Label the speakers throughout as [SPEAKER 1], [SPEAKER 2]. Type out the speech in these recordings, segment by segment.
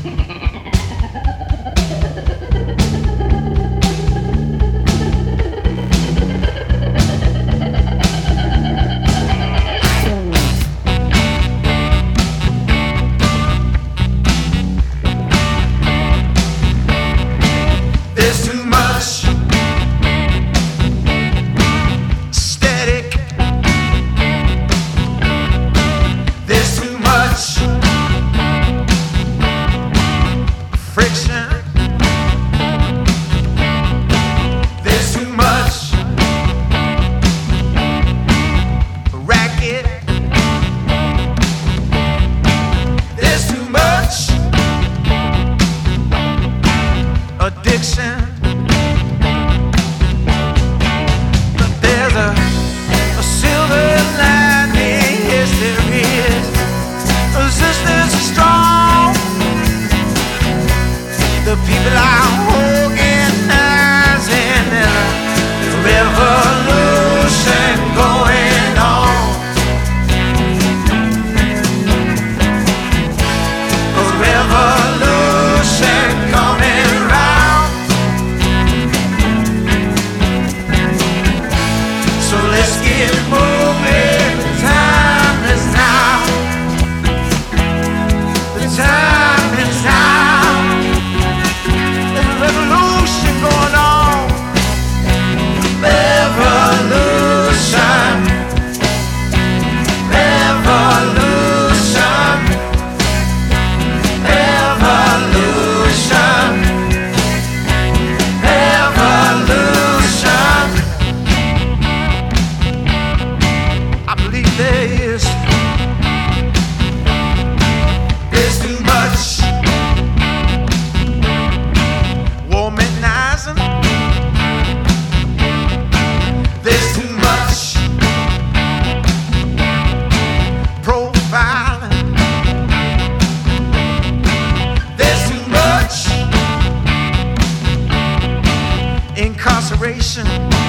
[SPEAKER 1] incarceration.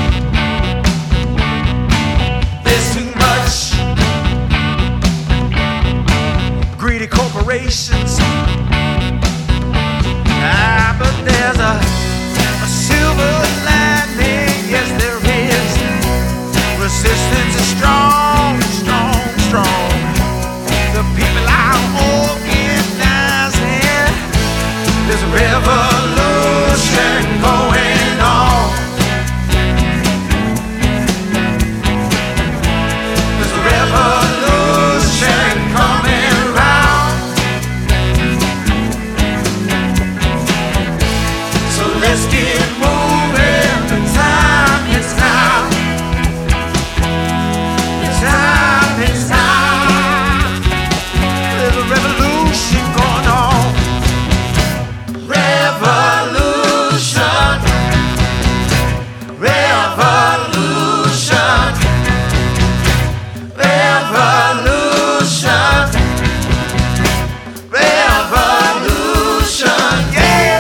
[SPEAKER 1] There's too much greedy corporations. But there's a silver lining. Yes, there is. Resistance is strong, strong, strong. The people are organizing. There's a revolution going on. There's a revolution coming round. So let's get moving. The time is now. The time is now. There's a revolution going on. Revolution. Revolution. Revolution. Revolution. Yeah.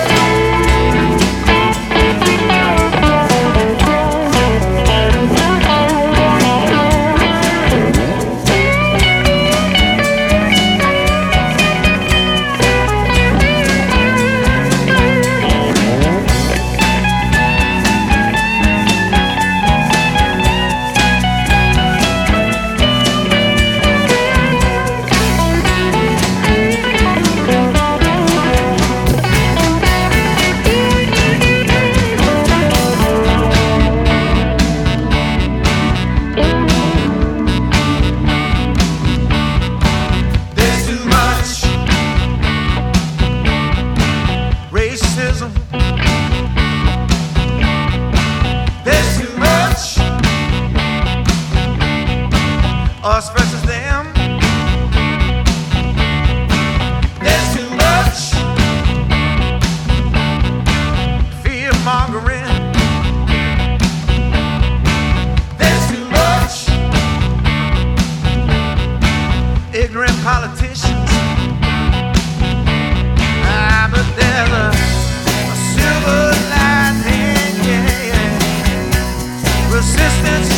[SPEAKER 1] There's too much racism. There's too much us versus them. There's too much fear mongering. There's too much ignorant politicians. But there's a silver lining, yeah, yeah. Resistance